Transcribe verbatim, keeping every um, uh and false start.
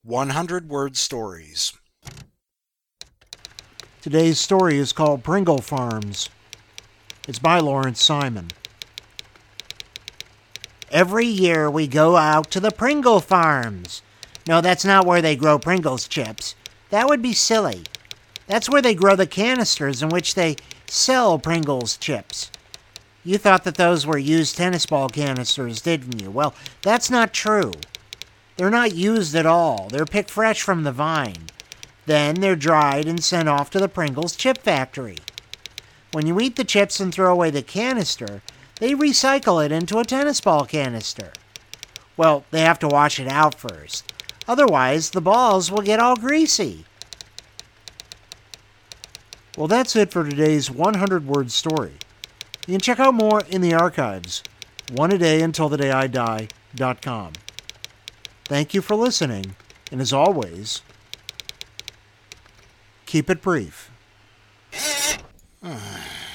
one hundred word stories. Today's story is called Pringle Farms. It's by Lawrence Simon. Every year we go out to the Pringle Farms. No, that's not where they grow Pringles chips. That would be silly. That's where they grow the canisters in which they sell Pringles chips. You thought that those were used tennis ball canisters, didn't you? Well, that's not true. They're not used at all. They're picked fresh from the vine. Then they're dried and sent off to the Pringles chip factory. When you eat the chips and throw away the canister, they recycle it into a tennis ball canister. Well, they have to wash it out first. Otherwise, the balls will get all greasy. Well, that's it for today's one hundred word story. You can check out more in the archives, one a day until the day I die dot com. Thank you for listening, and as always, keep it brief.